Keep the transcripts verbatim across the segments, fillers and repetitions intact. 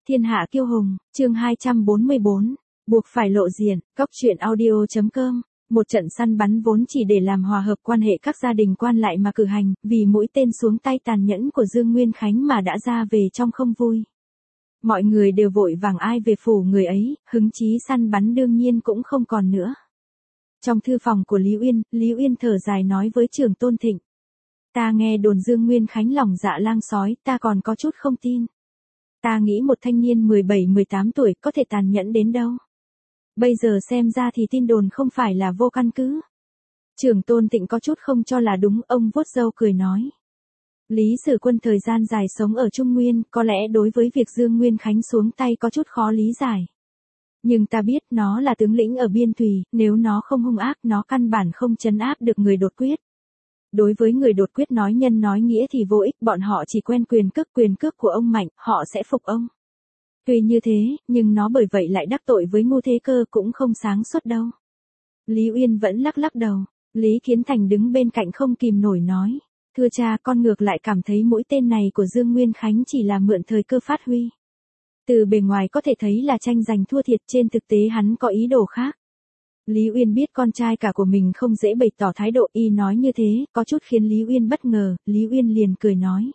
Thiên hạ kiêu hùng, chương hai trăm bốn mươi bốn, buộc phải lộ diện, cóc truyện audio chấm com. Một trận săn bắn vốn chỉ để làm hòa hợp quan hệ các gia đình quan lại mà cử hành, vì mũi tên xuống tay tàn nhẫn của Dương Nguyên Khánh mà đã ra về trong không vui. Mọi người đều vội vàng ai về phủ người ấy, hứng chí săn bắn đương nhiên cũng không còn nữa. Trong thư phòng của Lý Uyên, Lý Uyên thở dài nói với Trường Tôn Thịnh. Ta nghe đồn Dương Nguyên Khánh lòng dạ lang sói, ta còn có chút không tin. Ta nghĩ một thanh niên mười bảy mười tám tuổi có thể tàn nhẫn đến đâu. Bây giờ xem ra thì tin đồn không phải là vô căn cứ. Trường Tôn Thịnh có chút không cho là đúng, ông vuốt râu cười nói. Lý Sử Quân thời gian dài sống ở Trung Nguyên, có lẽ đối với việc Dương Nguyên Khánh xuống tay có chút khó lý giải. Nhưng ta biết nó là tướng lĩnh ở Biên Thùy, nếu nó không hung ác nó căn bản không trấn áp được người đột quyết. Đối với người đột quyết nói nhân nói nghĩa thì vô ích, bọn họ chỉ quen quyền cước quyền cước của ông mạnh, họ sẽ phục ông. Tuy như thế, nhưng nó bởi vậy lại đắc tội với Ngô Thế Cơ cũng không sáng suốt đâu. Lý Uyên vẫn lắc lắc đầu, Lý Kiến Thành đứng bên cạnh không kìm nổi nói. Thưa cha, con ngược lại cảm thấy mũi tên này của Dương Nguyên Khánh chỉ là mượn thời cơ phát huy. Từ bề ngoài có thể thấy là tranh giành thua thiệt, trên thực tế hắn có ý đồ khác. Lý Uyên biết con trai cả của mình không dễ bày tỏ thái độ, y nói như thế, có chút khiến Lý Uyên bất ngờ, Lý Uyên liền cười nói.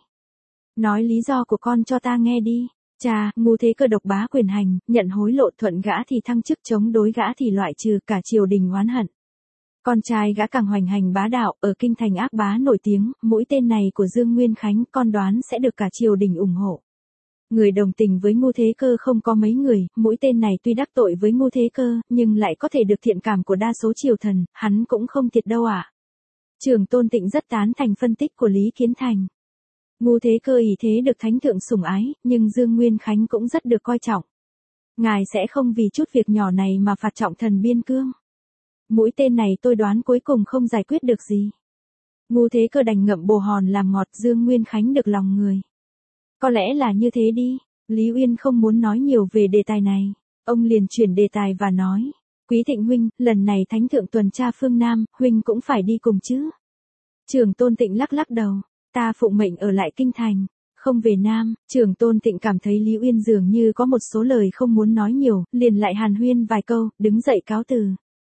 Nói lý do của con cho ta nghe đi. Cha, Ngô Thế Cơ độc bá quyền hành, nhận hối lộ, thuận gã thì thăng chức, chống đối gã thì loại trừ, cả triều đình oán hận. Con trai gã càng hoành hành bá đạo, ở kinh thành ác bá nổi tiếng, mũi tên này của Dương Nguyên Khánh con đoán sẽ được cả triều đình ủng hộ. Người đồng tình với Ngô Thế Cơ không có mấy người, mũi tên này tuy đắc tội với Ngô Thế Cơ, nhưng lại có thể được thiện cảm của đa số triều thần, hắn cũng không thiệt đâu ạ. À. Trường Tôn Thịnh rất tán thành phân tích của Lý Kiến Thành. Ngô Thế Cơ ý thế được thánh thượng sủng ái, nhưng Dương Nguyên Khánh cũng rất được coi trọng. Ngài sẽ không vì chút việc nhỏ này mà phạt trọng thần biên cương. Mũi tên này tôi đoán cuối cùng không giải quyết được gì. Ngô Thế Cơ đành ngậm bồ hòn làm ngọt, Dương Nguyên Khánh được lòng người. Có lẽ là như thế đi, Lý Uyên không muốn nói nhiều về đề tài này. Ông liền chuyển đề tài và nói, Quý Thịnh huynh, lần này thánh thượng tuần tra phương Nam, huynh cũng phải đi cùng chứ. Trường Tôn Thịnh lắc lắc đầu, ta phụng mệnh ở lại kinh thành, không về Nam. Trường Tôn Thịnh cảm thấy Lý Uyên dường như có một số lời không muốn nói nhiều, liền lại hàn huyên vài câu, đứng dậy cáo từ.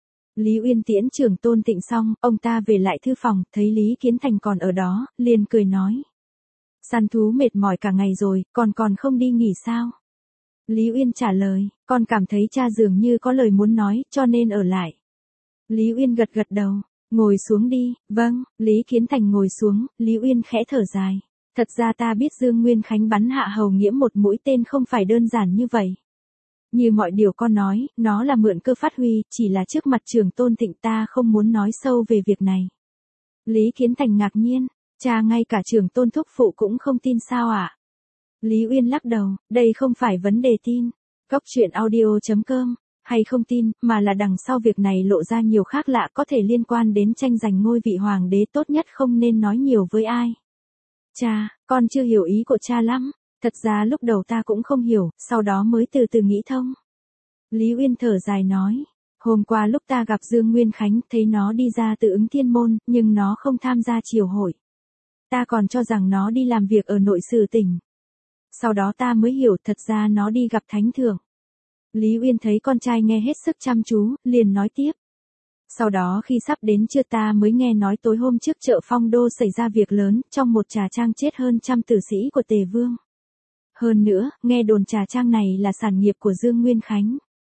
Lý Uyên tiễn Trường Tôn Thịnh xong, ông ta về lại thư phòng, thấy Lý Kiến Thành còn ở đó, liền cười nói. Săn thú mệt mỏi cả ngày rồi, còn còn không đi nghỉ sao? Lý Uyên trả lời, con cảm thấy cha dường như có lời muốn nói, cho nên ở lại. Lý Uyên gật gật đầu, ngồi xuống đi. Vâng. Lý Kiến Thành ngồi xuống, Lý Uyên khẽ thở dài. Thật ra ta biết Dương Nguyên Khánh bắn hạ hầu nghiễm một mũi tên không phải đơn giản như vậy. Như mọi điều con nói, nó là mượn cơ phát huy, chỉ là trước mặt Trường Tôn Thịnh ta không muốn nói sâu về việc này. Lý Kiến Thành ngạc nhiên. Cha, ngay cả Trường Tôn thúc phụ cũng không tin sao ạ? À? Lý Uyên lắc đầu, đây không phải vấn đề tin. Cóc truyện audio chấm com, hay không tin, mà là đằng sau việc này lộ ra nhiều khác lạ có thể liên quan đến tranh giành ngôi vị hoàng đế, tốt nhất không nên nói nhiều với ai. Cha, con chưa hiểu ý của cha lắm. Thật ra lúc đầu ta cũng không hiểu, sau đó mới từ từ nghĩ thông. Lý Uyên thở dài nói. Hôm qua lúc ta gặp Dương Nguyên Khánh, thấy nó đi ra từ Ứng Thiên Môn, nhưng nó không tham gia triều hội. Ta còn cho rằng nó đi làm việc ở nội sử tỉnh. Sau đó ta mới hiểu thật ra nó đi gặp thánh thượng. Lý Uyên thấy con trai nghe hết sức chăm chú, liền nói tiếp. Sau đó khi sắp đến trưa ta mới nghe nói tối hôm trước chợ Phong Đô xảy ra việc lớn, trong một trà trang chết hơn trăm tử sĩ của Tề Vương. Hơn nữa, nghe đồn trà trang này là sản nghiệp của Dương Nguyên Khánh.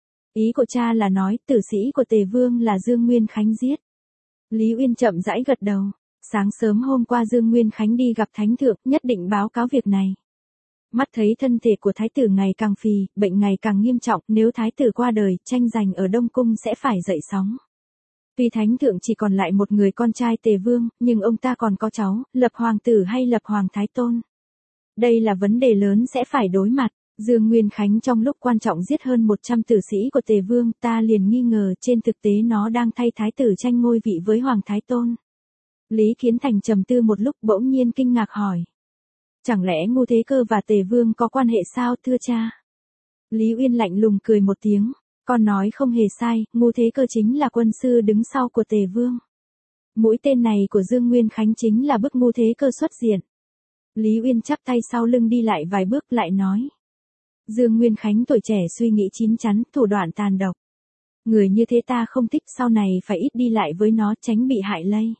Ý của cha là nói tử sĩ của Tề Vương là Dương Nguyên Khánh giết. Lý Uyên chậm rãi gật đầu. Sáng sớm hôm qua Dương Nguyên Khánh đi gặp thánh thượng, nhất định báo cáo việc này. Mắt thấy thân thể của thái tử ngày càng phì, bệnh ngày càng nghiêm trọng, nếu thái tử qua đời, tranh giành ở Đông Cung sẽ phải dậy sóng. Tuy thánh thượng chỉ còn lại một người con trai Tề Vương, nhưng ông ta còn có cháu, lập hoàng tử hay lập hoàng thái tôn. Đây là vấn đề lớn sẽ phải đối mặt. Dương Nguyên Khánh trong lúc quan trọng giết hơn một trăm tử sĩ của Tề Vương, ta liền nghi ngờ trên thực tế nó đang thay thái tử tranh ngôi vị với hoàng thái tôn. Lý Kiến Thành trầm tư một lúc bỗng nhiên kinh ngạc hỏi. Chẳng lẽ Ngô Thế Cơ và Tề Vương có quan hệ sao thưa cha? Lý Uyên lạnh lùng cười một tiếng. Con nói không hề sai, Ngô Thế Cơ chính là quân sư đứng sau của Tề Vương. Mũi tên này của Dương Nguyên Khánh chính là bức Ngô Thế Cơ xuất diện. Lý Uyên chắp tay sau lưng đi lại vài bước lại nói. Dương Nguyên Khánh tuổi trẻ suy nghĩ chín chắn, thủ đoạn tàn độc. Người như thế ta không thích, sau này phải ít đi lại với nó, tránh bị hại lây.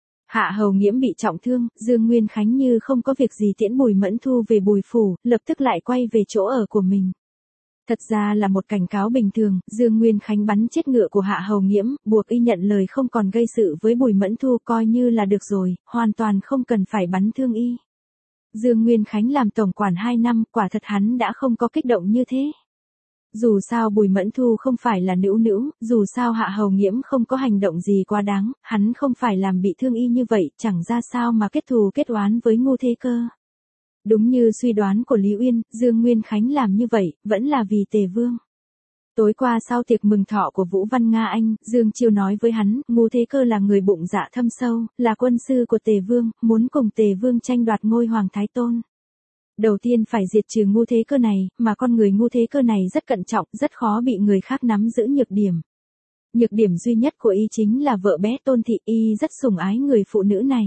Hạ Hầu Nghiễm bị trọng thương, Dương Nguyên Khánh như không có việc gì tiễn Bùi Mẫn Thu về Bùi phủ, lập tức lại quay về chỗ ở của mình. Thật ra là một cảnh cáo bình thường, Dương Nguyên Khánh bắn chết ngựa của Hạ Hầu Nghiễm, buộc y nhận lời không còn gây sự với Bùi Mẫn Thu coi như là được rồi, hoàn toàn không cần phải bắn thương y. Dương Nguyên Khánh làm tổng quản hai năm, quả thật hắn đã không có kích động như thế. Dù sao Bùi Mẫn Thu không phải là nữ nữ, dù sao Hạ Hầu Nghiễm không có hành động gì quá đáng, hắn không phải làm bị thương y như vậy, chẳng ra sao mà kết thù kết oán với Ngô Thế Cơ. Đúng như suy đoán của Lý Uyên, Dương Nguyên Khánh làm như vậy, vẫn là vì Tề Vương. Tối qua sau tiệc mừng thọ của Vũ Văn Nga Anh, Dương Chiêu nói với hắn, Ngô Thế Cơ là người bụng dạ thâm sâu, là quân sư của Tề Vương, muốn cùng Tề Vương tranh đoạt ngôi Hoàng Thái Tôn. Đầu tiên phải diệt trừ Ngô Thế Cơ này, mà con người Ngô Thế Cơ này rất cẩn trọng, rất khó bị người khác nắm giữ nhược điểm. Nhược điểm duy nhất của y chính là vợ bé Tôn Thị, y rất sủng ái người phụ nữ này.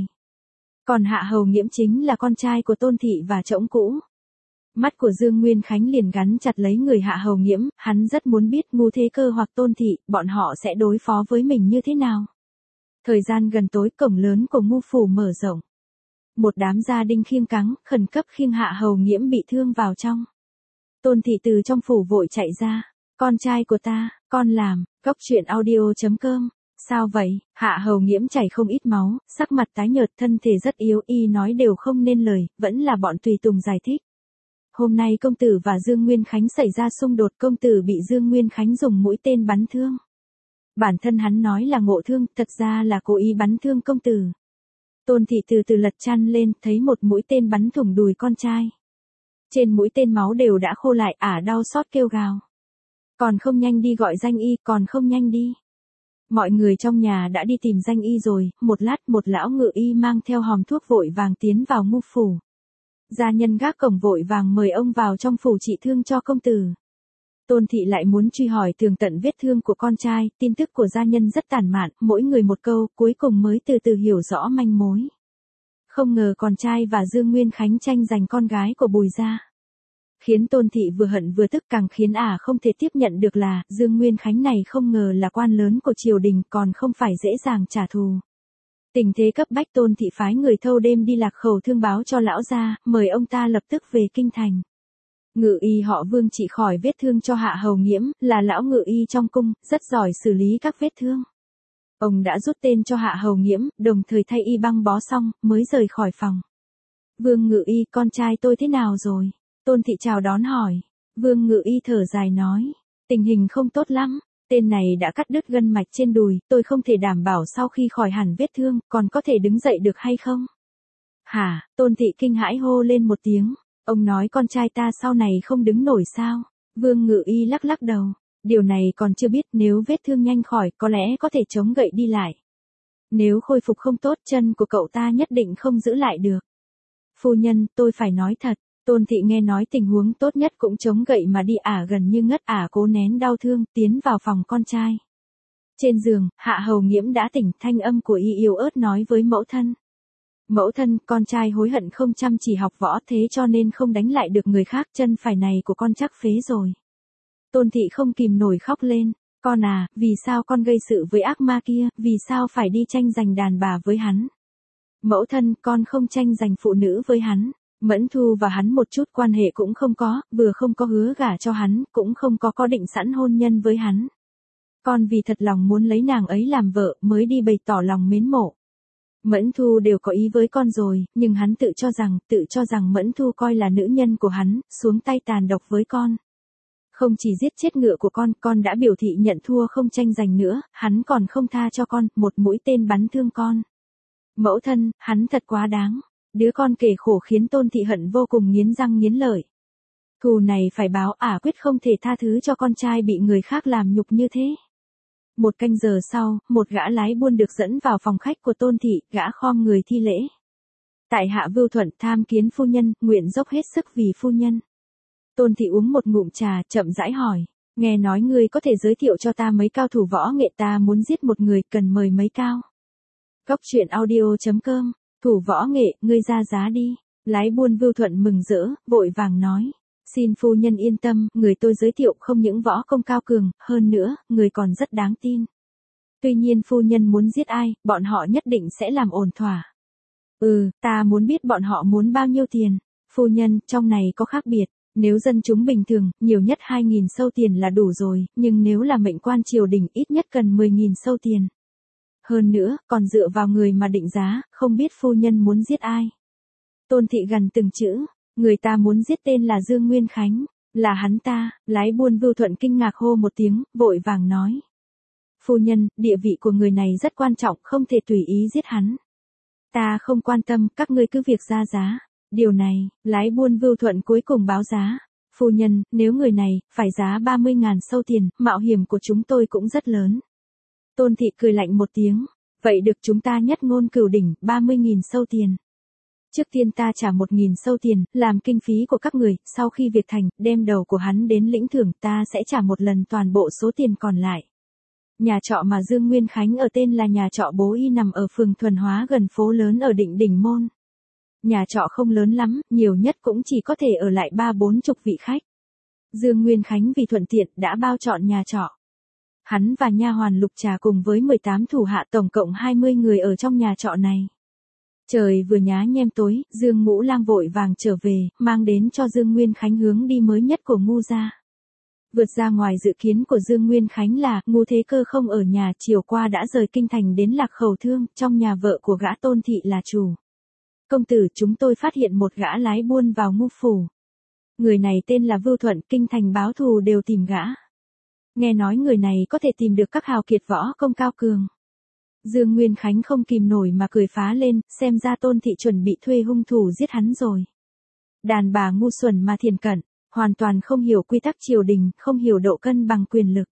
Còn Hạ Hầu Nghiễm chính là con trai của Tôn Thị và trẫm cũ. Mắt của Dương Nguyên Khánh liền gắn chặt lấy người Hạ Hầu Nghiễm, hắn rất muốn biết Ngô Thế Cơ hoặc Tôn Thị, bọn họ sẽ đối phó với mình như thế nào. Thời gian gần tối, cổng lớn của Ngô phủ mở rộng. Một đám gia đình khiêng cáng, khẩn cấp khiêng Hạ Hầu Nghiễm bị thương vào trong. Tôn Thị từ trong phủ vội chạy ra, con trai của ta, con làm, góc truyện audio chấm com. Sao vậy? Hạ Hầu Nghiễm chảy không ít máu, sắc mặt tái nhợt, thân thể rất yếu, y nói đều không nên lời, vẫn là bọn tùy tùng giải thích. Hôm nay công tử và Dương Nguyên Khánh xảy ra xung đột, công tử bị Dương Nguyên Khánh dùng mũi tên bắn thương. Bản thân hắn nói là ngộ thương, thật ra là cố ý bắn thương công tử. Tôn Thị từ từ lật chăn lên, thấy một mũi tên bắn thủng đùi con trai. Trên mũi tên máu đều đã khô lại, ả đau xót kêu gào. Còn không nhanh đi gọi danh y, còn không nhanh đi. Mọi người trong nhà đã đi tìm danh y rồi, một lát một lão ngự y mang theo hòm thuốc vội vàng tiến vào Ngô phủ. Gia nhân gác cổng vội vàng mời ông vào trong phủ trị thương cho công tử. Tôn Thị lại muốn truy hỏi tường tận vết thương của con trai, tin tức của gia nhân rất tản mạn, mỗi người một câu, cuối cùng mới từ từ hiểu rõ manh mối. Không ngờ con trai và Dương Nguyên Khánh tranh giành con gái của Bùi gia. Khiến Tôn Thị vừa hận vừa tức, càng khiến ả không thể tiếp nhận được là, Dương Nguyên Khánh này không ngờ là quan lớn của triều đình, còn không phải dễ dàng trả thù. Tình thế cấp bách, Tôn Thị phái người thâu đêm đi lạc khẩu thương báo cho lão gia, mời ông ta lập tức về kinh thành. Ngự y họ Vương trị khỏi vết thương cho Hạ Hầu Nghiễm, là lão ngự y trong cung, rất giỏi xử lý các vết thương. Ông đã rút tên cho Hạ Hầu Nghiễm, đồng thời thay y băng bó xong, mới rời khỏi phòng. Vương ngự y, con trai tôi thế nào rồi? Tôn Thị chào đón hỏi. Vương ngự y thở dài nói, tình hình không tốt lắm, tên này đã cắt đứt gân mạch trên đùi, tôi không thể đảm bảo sau khi khỏi hẳn vết thương, còn có thể đứng dậy được hay không? Hả? Tôn Thị kinh hãi hô lên một tiếng, ông nói con trai ta sau này không đứng nổi sao? Vương ngự y lắc lắc đầu, điều này còn chưa biết, nếu vết thương nhanh khỏi, có lẽ có thể chống gậy đi lại. Nếu khôi phục không tốt, chân của cậu ta nhất định không giữ lại được. Phu nhân, tôi phải nói thật. Tôn Thị nghe nói tình huống tốt nhất cũng chống gậy mà đi, ả gần như ngất, ả cố nén đau thương, tiến vào phòng con trai. Trên giường, Hạ Hầu Nghiễm đã tỉnh, thanh âm của y yếu ớt nói với mẫu thân. Mẫu thân, con trai hối hận không chăm chỉ học võ, thế cho nên không đánh lại được người khác, chân phải này của con chắc phế rồi. Tôn Thị không kìm nổi khóc lên, con à, vì sao con gây sự với ác ma kia, vì sao phải đi tranh giành đàn bà với hắn? Mẫu thân, con không tranh giành phụ nữ với hắn. Mẫn Thu và hắn một chút quan hệ cũng không có, vừa không có hứa gả cho hắn, cũng không có có định sẵn hôn nhân với hắn. Con vì thật lòng muốn lấy nàng ấy làm vợ, mới đi bày tỏ lòng mến mộ. Mẫn Thu đều có ý với con rồi, nhưng hắn tự cho rằng, tự cho rằng Mẫn Thu coi là nữ nhân của hắn, xuống tay tàn độc với con. Không chỉ giết chết ngựa của con, con đã biểu thị nhận thua không tranh giành nữa, hắn còn không tha cho con, một mũi tên bắn thương con. Mẫu thân, hắn thật quá đáng. Đứa con kể khổ khiến Tôn Thị hận vô cùng, nghiến răng nghiến lợi. Thù này phải báo, ả quyết không thể tha thứ cho con trai bị người khác làm nhục như thế. Một canh giờ sau, một gã lái buôn được dẫn vào phòng khách của Tôn Thị, gã khom người thi lễ. Tại hạ Vưu Thuận, tham kiến phu nhân, nguyện dốc hết sức vì phu nhân. Tôn Thị uống một ngụm trà, chậm rãi hỏi, nghe nói ngươi có thể giới thiệu cho ta mấy cao thủ võ nghệ, ta muốn giết một người, cần mời mấy cao. Góc truyện audio chấm com. Thủ võ nghệ, ngươi ra giá đi. Lái buôn Vưu Thuận mừng rỡ, vội vàng nói. Xin phu nhân yên tâm, người tôi giới thiệu không những võ công cao cường, hơn nữa, người còn rất đáng tin. Tuy nhiên phu nhân muốn giết ai, bọn họ nhất định sẽ làm ổn thỏa. Ừ, ta muốn biết bọn họ muốn bao nhiêu tiền. Phu nhân, trong này có khác biệt. Nếu dân chúng bình thường, nhiều nhất hai nghìn sâu tiền là đủ rồi, nhưng nếu là mệnh quan triều đình ít nhất cần mười nghìn sâu tiền. Hơn nữa, còn dựa vào người mà định giá, không biết phu nhân muốn giết ai. Tôn thị gần từng chữ, người ta muốn giết tên là Dương Nguyên Khánh, là hắn ta. Lái buôn Vưu Thuận kinh ngạc hô một tiếng, vội vàng nói. Phu nhân, địa vị của người này rất quan trọng, không thể tùy ý giết hắn. Ta không quan tâm, các ngươi cứ việc ra giá. Điều này, lái buôn Vưu Thuận cuối cùng báo giá. Phu nhân, nếu người này, phải giá ba mươi ngàn sâu tiền, mạo hiểm của chúng tôi cũng rất lớn. Tôn thị cười lạnh một tiếng. Vậy được chúng ta nhất ngôn cửu đỉnh, ba mươi nghìn sâu tiền. Trước tiên ta trả một nghìn sâu tiền, làm kinh phí của các người, sau khi việc thành, đem đầu của hắn đến lĩnh thưởng, ta sẽ trả một lần toàn bộ số tiền còn lại. Nhà trọ mà Dương Nguyên Khánh ở tên là nhà trọ Bố Y nằm ở phường Thuần Hóa gần phố lớn ở Định Đỉnh Môn. Nhà trọ không lớn lắm, nhiều nhất cũng chỉ có thể ở lại ba bốn chục vị khách. Dương Nguyên Khánh vì thuận tiện đã bao trọn nhà trọ. Hắn và nha hoàn Lục Trà cùng với mười tám thủ hạ tổng cộng hai mươi người ở trong nhà trọ này. Trời vừa nhá nhem tối, Dương Ngũ Lang vội vàng trở về, mang đến cho Dương Nguyên Khánh hướng đi mới nhất của Ngu gia. Vượt ra ngoài dự kiến của Dương Nguyên Khánh là, Ngu Thế Cơ không ở nhà, chiều qua đã rời kinh thành đến Lạc Khẩu Thương, trong nhà vợ của gã Tôn thị là chủ. Công tử, chúng tôi phát hiện một gã lái buôn vào Ngu phủ. Người này tên là Vưu Thuận, kinh thành báo thù đều tìm gã. Nghe nói người này có thể tìm được các hào kiệt võ công cao cường. Dương Nguyên Khánh không kìm nổi mà cười phá lên, xem ra Tôn thị chuẩn bị thuê hung thủ giết hắn rồi. Đàn bà ngu xuẩn mà thiền cận, hoàn toàn không hiểu quy tắc triều đình, không hiểu độ cân bằng quyền lực.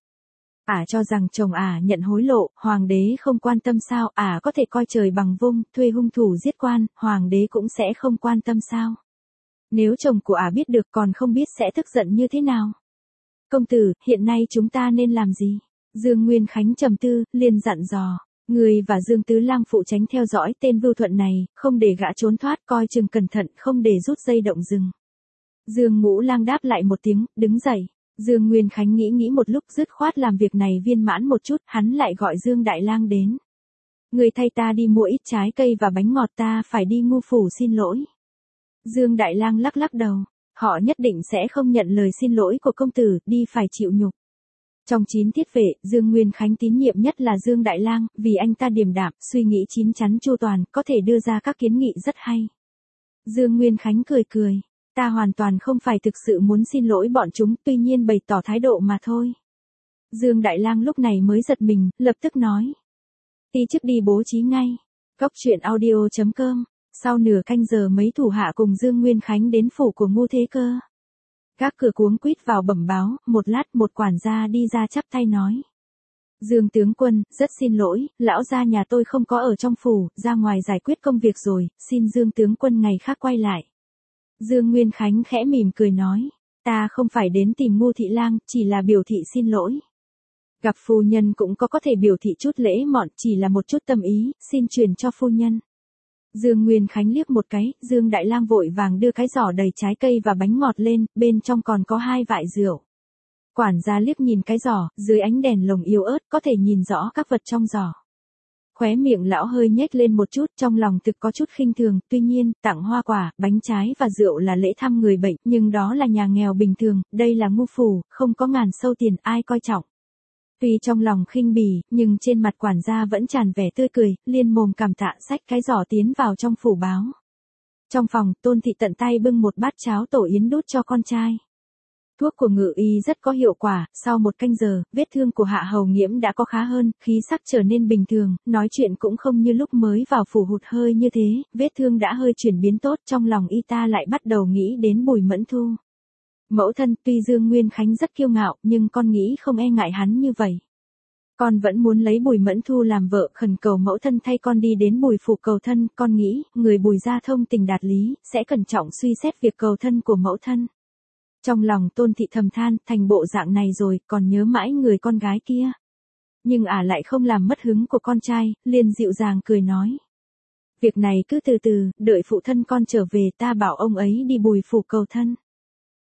Ả cho rằng chồng Ả nhận hối lộ, hoàng đế không quan tâm sao, Ả có thể coi trời bằng vung, thuê hung thủ giết quan, hoàng đế cũng sẽ không quan tâm sao. Nếu chồng của Ả biết được còn không biết sẽ tức giận như thế nào. Công tử, hiện nay chúng ta nên làm gì? Dương Nguyên Khánh trầm tư, liền dặn dò. Người và Dương Tứ Lang phụ tránh theo dõi tên Vưu Thuận này, không để gã trốn thoát, coi chừng cẩn thận, không để rút dây động rừng. Dương Ngũ Lang đáp lại một tiếng, đứng dậy. Dương Nguyên Khánh nghĩ nghĩ một lúc, dứt khoát làm việc này viên mãn một chút, hắn lại gọi Dương Đại Lang đến. Người thay ta đi mua ít trái cây và bánh ngọt, ta phải đi Ngu phủ xin lỗi. Dương Đại Lang lắc lắc đầu, họ nhất định sẽ không nhận lời xin lỗi của công tử, đi phải chịu nhục. Trong chín thiết vệ, Dương Nguyên Khánh tín nhiệm nhất là Dương Đại Lang, vì anh ta điềm đạm, suy nghĩ chín chắn chu toàn, có thể đưa ra các kiến nghị rất hay. Dương Nguyên Khánh cười cười, ta hoàn toàn không phải thực sự muốn xin lỗi bọn chúng, tuy nhiên bày tỏ thái độ mà thôi. Dương Đại Lang lúc này mới giật mình, lập tức nói. Tí chức đi bố trí ngay. Góc truyện audio chấm com. Sau nửa canh giờ mấy thủ hạ cùng Dương Nguyên Khánh đến phủ của Ngu Thế Cơ. Các cửa cuống quýt vào bẩm báo, một lát một quản gia đi ra chắp tay nói. Dương tướng quân, rất xin lỗi, lão gia nhà tôi không có ở trong phủ, ra ngoài giải quyết công việc rồi, xin Dương tướng quân ngày khác quay lại. Dương Nguyên Khánh khẽ mỉm cười nói, ta không phải đến tìm Ngu thị lang, chỉ là biểu thị xin lỗi. Gặp phu nhân cũng có có thể biểu thị chút lễ mọn, chỉ là một chút tâm ý, xin truyền cho phu nhân. Dương Nguyên Khánh liếc một cái, Dương Đại Lang vội vàng đưa cái giỏ đầy trái cây và bánh ngọt lên, bên trong còn có hai vại rượu. Quản gia liếc nhìn cái giỏ, dưới ánh đèn lồng yếu ớt, có thể nhìn rõ các vật trong giỏ. Khóe miệng lão hơi nhếch lên một chút, trong lòng thực có chút khinh thường, tuy nhiên, tặng hoa quả, bánh trái và rượu là lễ thăm người bệnh, nhưng đó là nhà nghèo bình thường, đây là Ngu phủ, không có ngàn sâu tiền, ai coi trọng. Tuy trong lòng khinh bỉ, nhưng trên mặt quản gia vẫn tràn vẻ tươi cười, liên mồm cảm tạ xách cái giỏ tiến vào trong phủ báo. Trong phòng, Tôn thị tận tay bưng một bát cháo tổ yến đút cho con trai. Thuốc của Ngự y rất có hiệu quả, sau một canh giờ, vết thương của Hạ Hầu Nghiễm đã có khá hơn, khí sắc trở nên bình thường, nói chuyện cũng không như lúc mới vào phủ hụt hơi như thế, vết thương đã hơi chuyển biến tốt, trong lòng y ta lại bắt đầu nghĩ đến Bùi Mẫn Thu. Mẫu thân, tuy Dương Nguyên Khánh rất kiêu ngạo, nhưng con nghĩ không e ngại hắn như vậy. Con vẫn muốn lấy Bùi Mẫn Thu làm vợ, khẩn cầu mẫu thân thay con đi đến Bùi phủ cầu thân, con nghĩ, người Bùi gia thông tình đạt lý, sẽ cẩn trọng suy xét việc cầu thân của mẫu thân. Trong lòng Tôn thị thầm than, thành bộ dạng này rồi, còn nhớ mãi người con gái kia. Nhưng ả lại không làm mất hứng của con trai, liền dịu dàng cười nói. Việc này cứ từ từ, đợi phụ thân con trở về ta bảo ông ấy đi Bùi phủ cầu thân.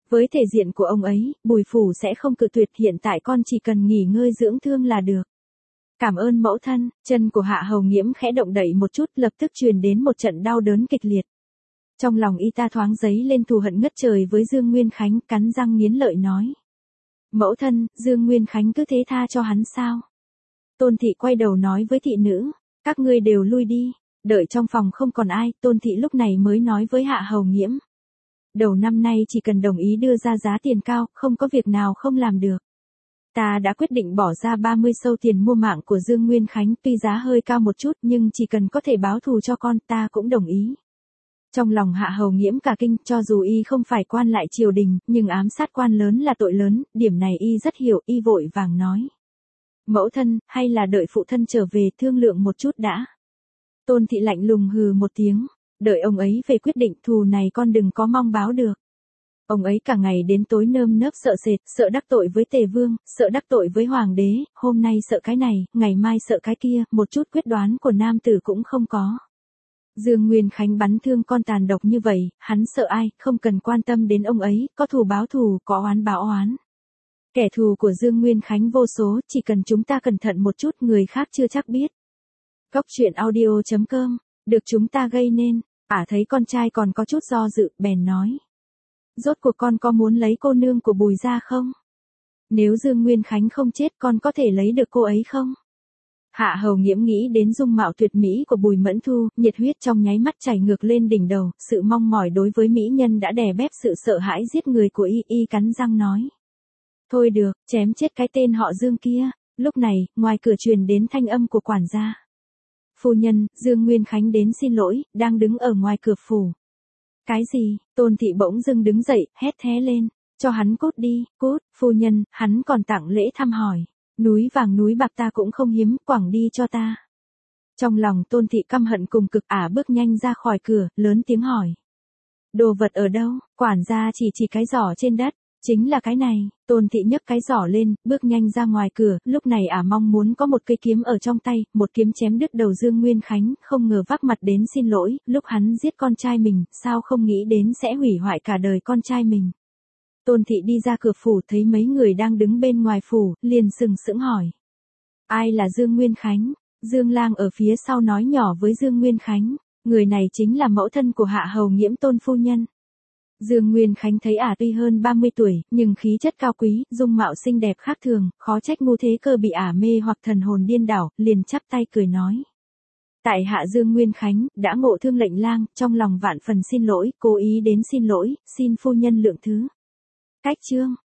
Với thể diện của ông ấy, Bùi Phủ sẽ không cự tuyệt, hiện tại con chỉ cần nghỉ ngơi dưỡng thương là được. Cảm ơn mẫu thân, chân của Hạ Hầu Nghiễm khẽ động đậy một chút, lập tức truyền đến một trận đau đớn kịch liệt. Trong lòng y ta thoáng dấy lên thù hận ngất trời với Dương Nguyên Khánh, cắn răng nghiến lợi nói. Mẫu thân, Dương Nguyên Khánh cứ thế tha cho hắn sao? Tôn thị quay đầu nói với thị nữ, các ngươi đều lui đi. Đợi trong phòng không còn ai, Tôn thị lúc này mới nói với Hạ Hầu Nghiễm. Đầu năm nay chỉ cần đồng ý đưa ra giá tiền cao, không có việc nào không làm được. Ta đã quyết định bỏ ra ba mươi sâu tiền mua mạng của Dương Nguyên Khánh, tuy giá hơi cao một chút nhưng chỉ cần có thể báo thù cho con ta cũng đồng ý. Trong lòng Hạ Hầu Nghiễm cả kinh, cho dù y không phải quan lại triều đình, nhưng ám sát quan lớn là tội lớn, điểm này y rất hiểu, y vội vàng nói. Mẫu thân, hay là đợi phụ thân trở về thương lượng một chút đã. Tôn thị lạnh lùng hừ một tiếng, đợi ông ấy về quyết định, thù này con đừng có mong báo được. Ông ấy cả ngày đến tối nơm nớp sợ sệt, sợ đắc tội với Tề Vương, sợ đắc tội với Hoàng đế, hôm nay sợ cái này, ngày mai sợ cái kia, một chút quyết đoán của nam tử cũng không có. Dương Nguyên Khánh bắn thương con tàn độc như vậy, hắn sợ ai, không cần quan tâm đến ông ấy, có thù báo thù, có oán báo oán. Kẻ thù của Dương Nguyên Khánh vô số, chỉ cần chúng ta cẩn thận một chút người khác chưa chắc biết. Góc truyện audio chấm com, được chúng ta gây nên, ả thấy con trai còn có chút do dự, bèn nói. Rốt cuộc con có muốn lấy cô nương của Bùi gia không? Nếu Dương Nguyên Khánh không chết con có thể lấy được cô ấy không? Hạ Hầu Nghiễm nghĩ đến dung mạo tuyệt mỹ của Bùi Mẫn Thu, nhiệt huyết trong nháy mắt chảy ngược lên đỉnh đầu, sự mong mỏi đối với mỹ nhân đã đè bép sự sợ hãi giết người của y, y cắn răng nói. Thôi được, chém chết cái tên họ Dương kia. Lúc này, ngoài cửa truyền đến thanh âm của quản gia. Phu nhân, Dương Nguyên Khánh đến xin lỗi, đang đứng ở ngoài cửa phủ. Cái gì? Tôn thị bỗng dưng đứng dậy, hét thé lên. Cho hắn cút đi, cút, phu nhân, hắn còn tặng lễ thăm hỏi. Núi vàng núi bạc ta cũng không hiếm, quẳng đi cho ta. Trong lòng Tôn thị căm hận cùng cực, ả bước nhanh ra khỏi cửa, lớn tiếng hỏi. Đồ vật ở đâu? Quản gia chỉ chỉ cái giỏ trên đất. Chính là cái này. Tôn thị nhấc cái giỏ lên, bước nhanh ra ngoài cửa, lúc này ả mong muốn có một cây kiếm ở trong tay, một kiếm chém đứt đầu Dương Nguyên Khánh, không ngờ vác mặt đến xin lỗi, lúc hắn giết con trai mình, sao không nghĩ đến sẽ hủy hoại cả đời con trai mình. Tôn thị đi ra cửa phủ thấy mấy người đang đứng bên ngoài phủ, liền sừng sững hỏi. Ai là Dương Nguyên Khánh? Dương Lang ở phía sau nói nhỏ với Dương Nguyên Khánh, người này chính là mẫu thân của Hạ Hầu Nghiễm Tôn phu nhân. Dương Nguyên Khánh thấy ả tuy hơn ba mươi tuổi, nhưng khí chất cao quý, dung mạo xinh đẹp khác thường, khó trách Ngô Thế Cơ bị ả mê hoặc thần hồn điên đảo, liền chắp tay cười nói. Tại hạ Dương Nguyên Khánh, đã ngộ thương lệnh lang, trong lòng vạn phần xin lỗi, cố ý đến xin lỗi, xin phu nhân lượng thứ. Cách chương.